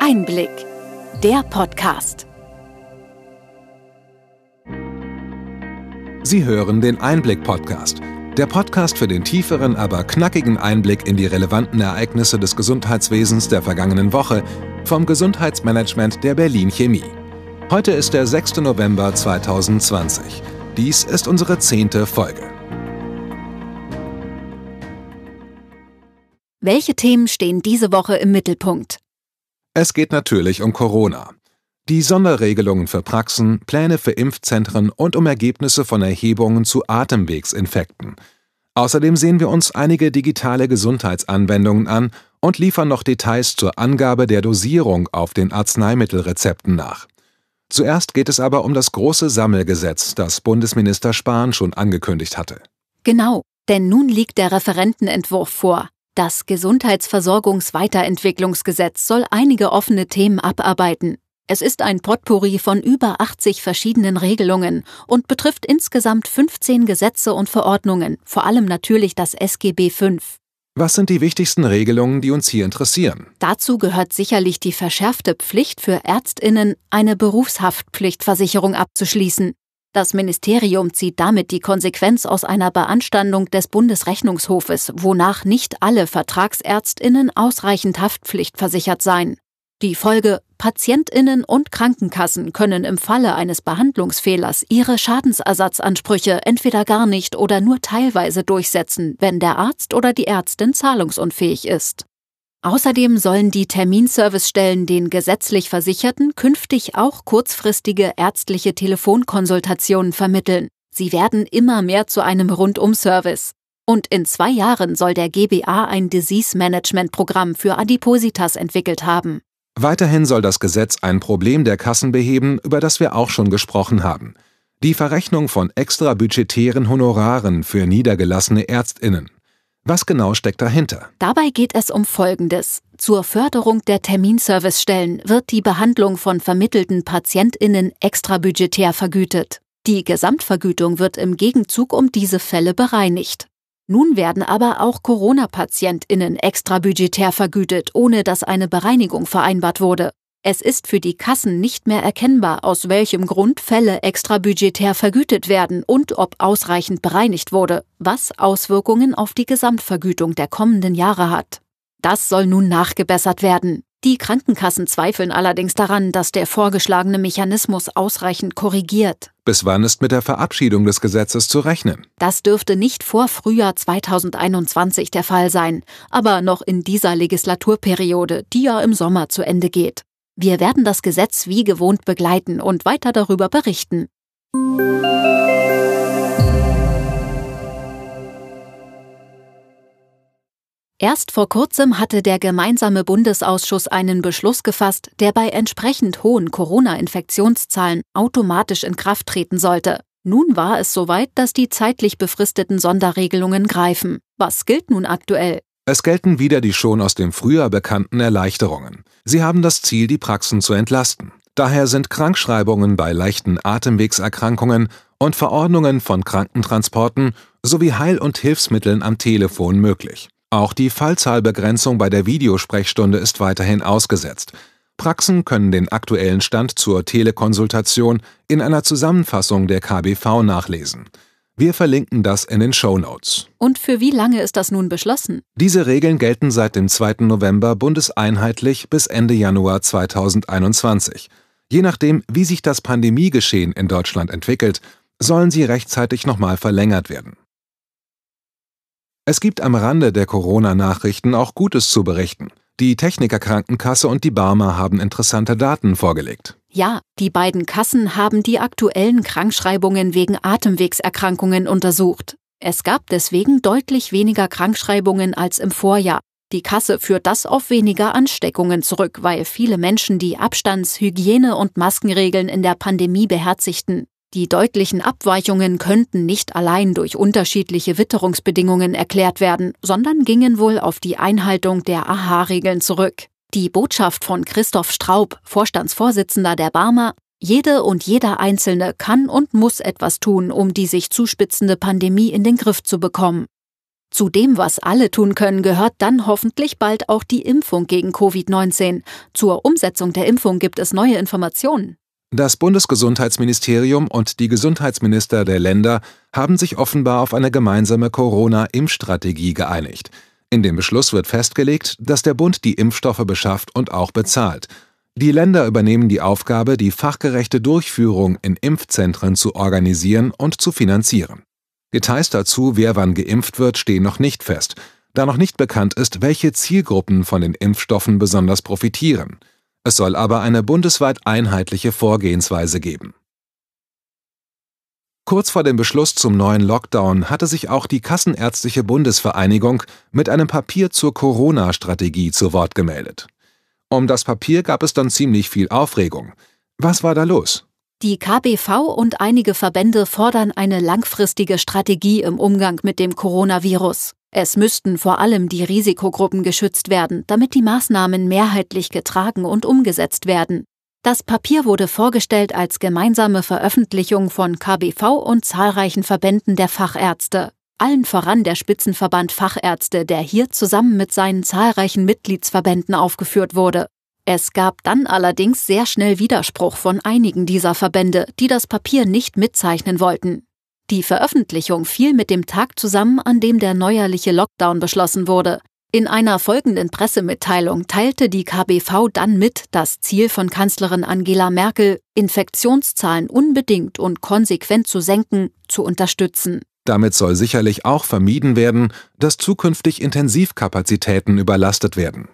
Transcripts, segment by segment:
Einblick, der Podcast. Sie hören den Einblick-Podcast. Der Podcast für den tieferen, aber knackigen Einblick in die relevanten Ereignisse des Gesundheitswesens der vergangenen Woche vom Gesundheitsmanagement der Berlin Chemie. Heute ist der 6. November 2020. Dies ist unsere 10. Folge. Welche Themen stehen diese Woche im Mittelpunkt? Es geht natürlich um Corona. Die Sonderregelungen für Praxen, Pläne für Impfzentren und um Ergebnisse von Erhebungen zu Atemwegsinfekten. Außerdem sehen wir uns einige digitale Gesundheitsanwendungen an und liefern noch Details zur Angabe der Dosierung auf den Arzneimittelrezepten nach. Zuerst geht es aber um das große Sammelgesetz, das Bundesminister Spahn schon angekündigt hatte. Genau, denn nun liegt der Referentenentwurf vor. Das Gesundheitsversorgungsweiterentwicklungsgesetz soll einige offene Themen abarbeiten. Es ist ein Potpourri von über 80 verschiedenen Regelungen und betrifft insgesamt 15 Gesetze und Verordnungen, vor allem natürlich das SGB V. Was sind die wichtigsten Regelungen, die uns hier interessieren? Dazu gehört sicherlich die verschärfte Pflicht für ÄrztInnen, eine Berufshaftpflichtversicherung abzuschließen. Das Ministerium zieht damit die Konsequenz aus einer Beanstandung des Bundesrechnungshofes, wonach nicht alle VertragsärztInnen ausreichend haftpflichtversichert seien. Die Folge: PatientInnen und Krankenkassen können im Falle eines Behandlungsfehlers ihre Schadensersatzansprüche entweder gar nicht oder nur teilweise durchsetzen, wenn der Arzt oder die Ärztin zahlungsunfähig ist. Außerdem sollen die Terminservicestellen den gesetzlich Versicherten künftig auch kurzfristige ärztliche Telefonkonsultationen vermitteln. Sie werden immer mehr zu einem Rundum-Service. Und in 2 Jahren soll der GBA ein Disease-Management-Programm für Adipositas entwickelt haben. Weiterhin soll das Gesetz ein Problem der Kassen beheben, über das wir auch schon gesprochen haben: die Verrechnung von extrabudgetären Honoraren für niedergelassene ÄrztInnen. Was genau steckt dahinter? Dabei geht es um Folgendes. Zur Förderung der Terminservicestellen wird die Behandlung von vermittelten PatientInnen extrabudgetär vergütet. Die Gesamtvergütung wird im Gegenzug um diese Fälle bereinigt. Nun werden aber auch Corona-PatientInnen extrabudgetär vergütet, ohne dass eine Bereinigung vereinbart wurde. Es ist für die Kassen nicht mehr erkennbar, aus welchem Grund Fälle extrabudgetär vergütet werden und ob ausreichend bereinigt wurde, was Auswirkungen auf die Gesamtvergütung der kommenden Jahre hat. Das soll nun nachgebessert werden. Die Krankenkassen zweifeln allerdings daran, dass der vorgeschlagene Mechanismus ausreichend korrigiert. Bis wann ist mit der Verabschiedung des Gesetzes zu rechnen? Das dürfte nicht vor Frühjahr 2021 der Fall sein, aber noch in dieser Legislaturperiode, die ja im Sommer zu Ende geht. Wir werden das Gesetz wie gewohnt begleiten und weiter darüber berichten. Erst vor kurzem hatte der gemeinsame Bundesausschuss einen Beschluss gefasst, der bei entsprechend hohen Corona-Infektionszahlen automatisch in Kraft treten sollte. Nun war es soweit, dass die zeitlich befristeten Sonderregelungen greifen. Was gilt nun aktuell? Es gelten wieder die schon aus dem Frühjahr bekannten Erleichterungen. Sie haben das Ziel, die Praxen zu entlasten. Daher sind Krankschreibungen bei leichten Atemwegserkrankungen und Verordnungen von Krankentransporten sowie Heil- und Hilfsmitteln am Telefon möglich. Auch die Fallzahlbegrenzung bei der Videosprechstunde ist weiterhin ausgesetzt. Praxen können den aktuellen Stand zur Telekonsultation in einer Zusammenfassung der KBV nachlesen. Wir verlinken das in den Shownotes. Und für wie lange ist das nun beschlossen? Diese Regeln gelten seit dem 2. November bundeseinheitlich bis Ende Januar 2021. Je nachdem, wie sich das Pandemiegeschehen in Deutschland entwickelt, sollen sie rechtzeitig nochmal verlängert werden. Es gibt am Rande der Corona-Nachrichten auch Gutes zu berichten. Die Techniker-Krankenkasse und die Barmer haben interessante Daten vorgelegt. Ja, die beiden Kassen haben die aktuellen Krankschreibungen wegen Atemwegserkrankungen untersucht. Es gab deswegen deutlich weniger Krankschreibungen als im Vorjahr. Die Kasse führt das auf weniger Ansteckungen zurück, weil viele Menschen die Abstands-, Hygiene- und Maskenregeln in der Pandemie beherzigten. Die deutlichen Abweichungen könnten nicht allein durch unterschiedliche Witterungsbedingungen erklärt werden, sondern gingen wohl auf die Einhaltung der AHA-Regeln zurück. Die Botschaft von Christoph Straub, Vorstandsvorsitzender der Barmer: Jede und jeder Einzelne kann und muss etwas tun, um die sich zuspitzende Pandemie in den Griff zu bekommen. Zu dem, was alle tun können, gehört dann hoffentlich bald auch die Impfung gegen Covid-19. Zur Umsetzung der Impfung gibt es neue Informationen. Das Bundesgesundheitsministerium und die Gesundheitsminister der Länder haben sich offenbar auf eine gemeinsame Corona-Impfstrategie geeinigt. In dem Beschluss wird festgelegt, dass der Bund die Impfstoffe beschafft und auch bezahlt. Die Länder übernehmen die Aufgabe, die fachgerechte Durchführung in Impfzentren zu organisieren und zu finanzieren. Details dazu, wer wann geimpft wird, stehen noch nicht fest, da noch nicht bekannt ist, welche Zielgruppen von den Impfstoffen besonders profitieren. Es soll aber eine bundesweit einheitliche Vorgehensweise geben. Kurz vor dem Beschluss zum neuen Lockdown hatte sich auch die Kassenärztliche Bundesvereinigung mit einem Papier zur Corona-Strategie zu Wort gemeldet. Um das Papier gab es dann ziemlich viel Aufregung. Was war da los? Die KBV und einige Verbände fordern eine langfristige Strategie im Umgang mit dem Coronavirus. Es müssten vor allem die Risikogruppen geschützt werden, damit die Maßnahmen mehrheitlich getragen und umgesetzt werden. Das Papier wurde vorgestellt als gemeinsame Veröffentlichung von KBV und zahlreichen Verbänden der Fachärzte. Allen voran der Spitzenverband Fachärzte, der hier zusammen mit seinen zahlreichen Mitgliedsverbänden aufgeführt wurde. Es gab dann allerdings sehr schnell Widerspruch von einigen dieser Verbände, die das Papier nicht mitzeichnen wollten. Die Veröffentlichung fiel mit dem Tag zusammen, an dem der neuerliche Lockdown beschlossen wurde. In einer folgenden Pressemitteilung teilte die KBV dann mit, das Ziel von Kanzlerin Angela Merkel, Infektionszahlen unbedingt und konsequent zu senken, zu unterstützen. Damit soll sicherlich auch vermieden werden, dass zukünftig Intensivkapazitäten überlastet werden.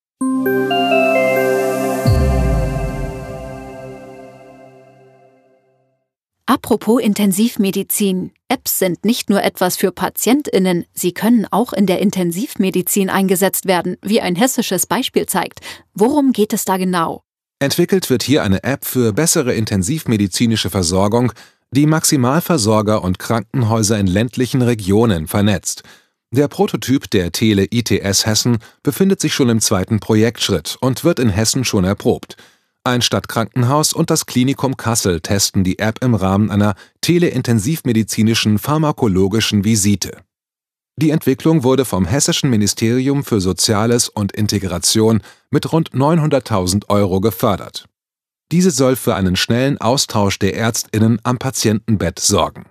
Apropos Intensivmedizin. Apps sind nicht nur etwas für PatientInnen, sie können auch in der Intensivmedizin eingesetzt werden, wie ein hessisches Beispiel zeigt. Worum geht es da genau? Entwickelt wird hier eine App für bessere intensivmedizinische Versorgung, die Maximalversorger und Krankenhäuser in ländlichen Regionen vernetzt. Der Prototyp der Tele-ITS Hessen befindet sich schon im zweiten Projektschritt und wird in Hessen schon erprobt. Ein Stadtkrankenhaus und das Klinikum Kassel testen die App im Rahmen einer teleintensivmedizinischen pharmakologischen Visite. Die Entwicklung wurde vom Hessischen Ministerium für Soziales und Integration mit rund 900.000 € gefördert. Diese soll für einen schnellen Austausch der ÄrztInnen am Patientenbett sorgen.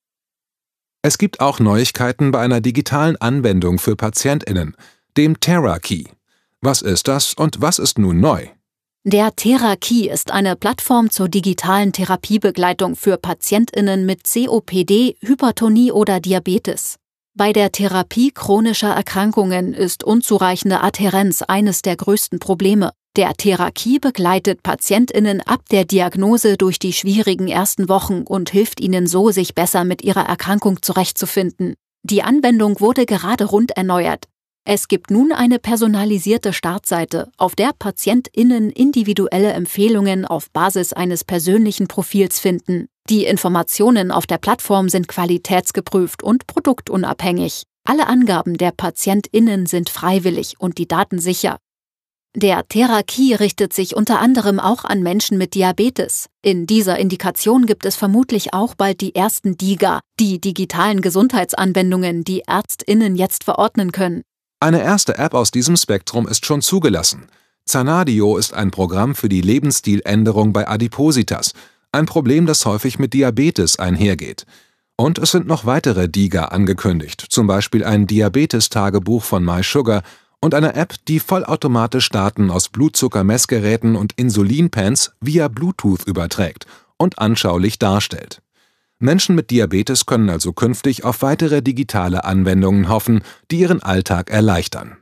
Es gibt auch Neuigkeiten bei einer digitalen Anwendung für PatientInnen, dem TheraKey. Was ist das und was ist nun neu? Der TheraKey ist eine Plattform zur digitalen Therapiebegleitung für PatientInnen mit COPD, Hypertonie oder Diabetes. Bei der Therapie chronischer Erkrankungen ist unzureichende Adhärenz eines der größten Probleme. Der TheraKey begleitet PatientInnen ab der Diagnose durch die schwierigen ersten Wochen und hilft ihnen so, sich besser mit ihrer Erkrankung zurechtzufinden. Die Anwendung wurde gerade rund erneuert. Es gibt nun eine personalisierte Startseite, auf der PatientInnen individuelle Empfehlungen auf Basis eines persönlichen Profils finden. Die Informationen auf der Plattform sind qualitätsgeprüft und produktunabhängig. Alle Angaben der PatientInnen sind freiwillig und die Daten sicher. Der TheraKey richtet sich unter anderem auch an Menschen mit Diabetes. In dieser Indikation gibt es vermutlich auch bald die ersten DiGA, die digitalen Gesundheitsanwendungen, die ÄrztInnen jetzt verordnen können. Eine erste App aus diesem Spektrum ist schon zugelassen. Zanadio ist ein Programm für die Lebensstiländerung bei Adipositas, ein Problem, das häufig mit Diabetes einhergeht. Und es sind noch weitere DiGA angekündigt, zum Beispiel ein Diabetes-Tagebuch von MySugar und eine App, die vollautomatisch Daten aus Blutzuckermessgeräten und Insulinpens via Bluetooth überträgt und anschaulich darstellt. Menschen mit Diabetes können also künftig auf weitere digitale Anwendungen hoffen, die ihren Alltag erleichtern.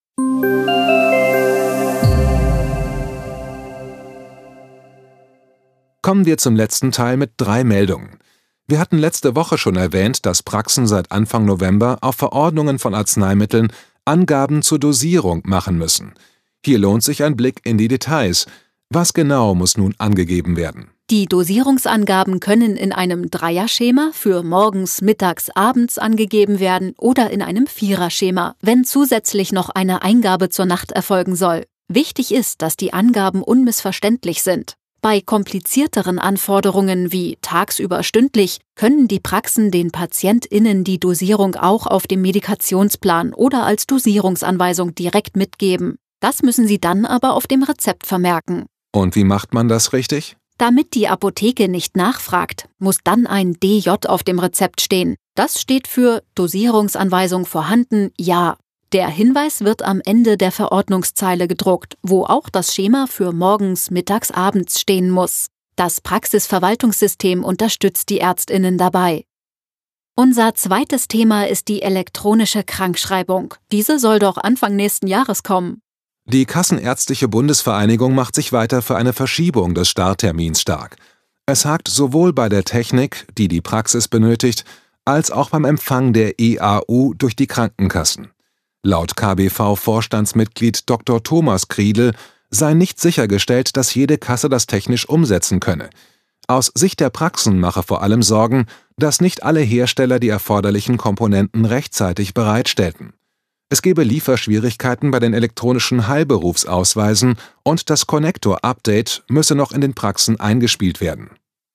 Kommen wir zum letzten Teil mit 3 Meldungen. Wir hatten letzte Woche schon erwähnt, dass Praxen seit Anfang November auf Verordnungen von Arzneimitteln Angaben zur Dosierung machen müssen. Hier lohnt sich ein Blick in die Details. Was genau muss nun angegeben werden? Die Dosierungsangaben können in einem Dreierschema für morgens, mittags, abends angegeben werden oder in einem Viererschema, wenn zusätzlich noch eine Eingabe zur Nacht erfolgen soll. Wichtig ist, dass die Angaben unmissverständlich sind. Bei komplizierteren Anforderungen wie tagsüber stündlich können die Praxen den PatientInnen die Dosierung auch auf dem Medikationsplan oder als Dosierungsanweisung direkt mitgeben. Das müssen sie dann aber auf dem Rezept vermerken. Und wie macht man das richtig? Damit die Apotheke nicht nachfragt, muss dann ein DJ auf dem Rezept stehen. Das steht für Dosierungsanweisung vorhanden, ja. Der Hinweis wird am Ende der Verordnungszeile gedruckt, wo auch das Schema für morgens, mittags, abends stehen muss. Das Praxisverwaltungssystem unterstützt die ÄrztInnen dabei. Unser zweites Thema ist die elektronische Krankschreibung. Diese soll doch Anfang nächsten Jahres kommen. Die Kassenärztliche Bundesvereinigung macht sich weiter für eine Verschiebung des Starttermins stark. Es hakt sowohl bei der Technik, die die Praxis benötigt, als auch beim Empfang der EAU durch die Krankenkassen. Laut KBV-Vorstandsmitglied Dr. Thomas Kriedl sei nicht sichergestellt, dass jede Kasse das technisch umsetzen könne. Aus Sicht der Praxen mache vor allem Sorgen, dass nicht alle Hersteller die erforderlichen Komponenten rechtzeitig bereitstellten. Es gebe Lieferschwierigkeiten bei den elektronischen Heilberufsausweisen und das Connector-Update müsse noch in den Praxen eingespielt werden.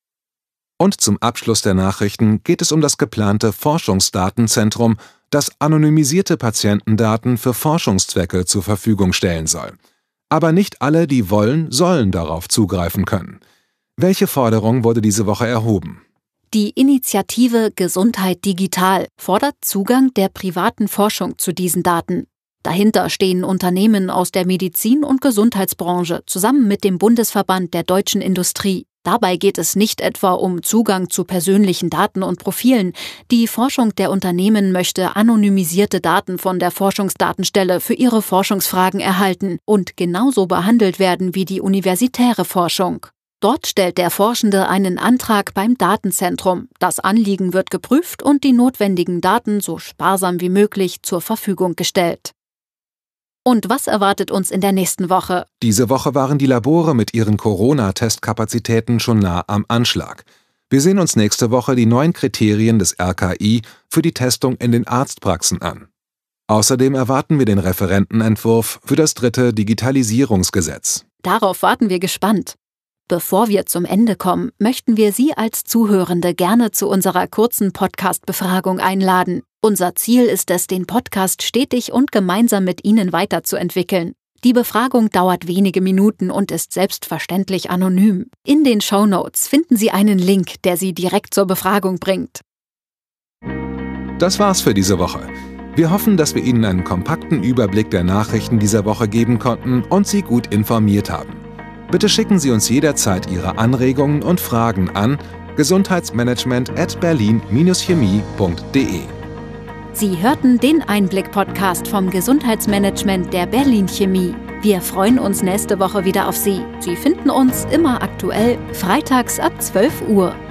Und zum Abschluss der Nachrichten geht es um das geplante Forschungsdatenzentrum, das anonymisierte Patientendaten für Forschungszwecke zur Verfügung stellen soll. Aber nicht alle, die wollen, sollen darauf zugreifen können. Welche Forderung wurde diese Woche erhoben? Die Initiative Gesundheit Digital fordert Zugang der privaten Forschung zu diesen Daten. Dahinter stehen Unternehmen aus der Medizin- und Gesundheitsbranche zusammen mit dem Bundesverband der deutschen Industrie. Dabei geht es nicht etwa um Zugang zu persönlichen Daten und Profilen. Die Forschung der Unternehmen möchte anonymisierte Daten von der Forschungsdatenstelle für ihre Forschungsfragen erhalten und genauso behandelt werden wie die universitäre Forschung. Dort stellt der Forschende einen Antrag beim Datenzentrum. Das Anliegen wird geprüft und die notwendigen Daten so sparsam wie möglich zur Verfügung gestellt. Und was erwartet uns in der nächsten Woche? Diese Woche waren die Labore mit ihren Corona-Testkapazitäten schon nah am Anschlag. Wir sehen uns nächste Woche die neuen Kriterien des RKI für die Testung in den Arztpraxen an. Außerdem erwarten wir den Referentenentwurf für das 3. Digitalisierungsgesetz. Darauf warten wir gespannt. Bevor wir zum Ende kommen, möchten wir Sie als Zuhörende gerne zu unserer kurzen Podcast-Befragung einladen. Unser Ziel ist es, den Podcast stetig und gemeinsam mit Ihnen weiterzuentwickeln. Die Befragung dauert wenige Minuten und ist selbstverständlich anonym. In den Shownotes finden Sie einen Link, der Sie direkt zur Befragung bringt. Das war's für diese Woche. Wir hoffen, dass wir Ihnen einen kompakten Überblick der Nachrichten dieser Woche geben konnten und Sie gut informiert haben. Bitte schicken Sie uns jederzeit Ihre Anregungen und Fragen an gesundheitsmanagement@berlin-chemie.de. Sie hörten den Einblick-Podcast vom Gesundheitsmanagement der Berlin Chemie. Wir freuen uns nächste Woche wieder auf Sie. Sie finden uns immer aktuell freitags ab 12 Uhr.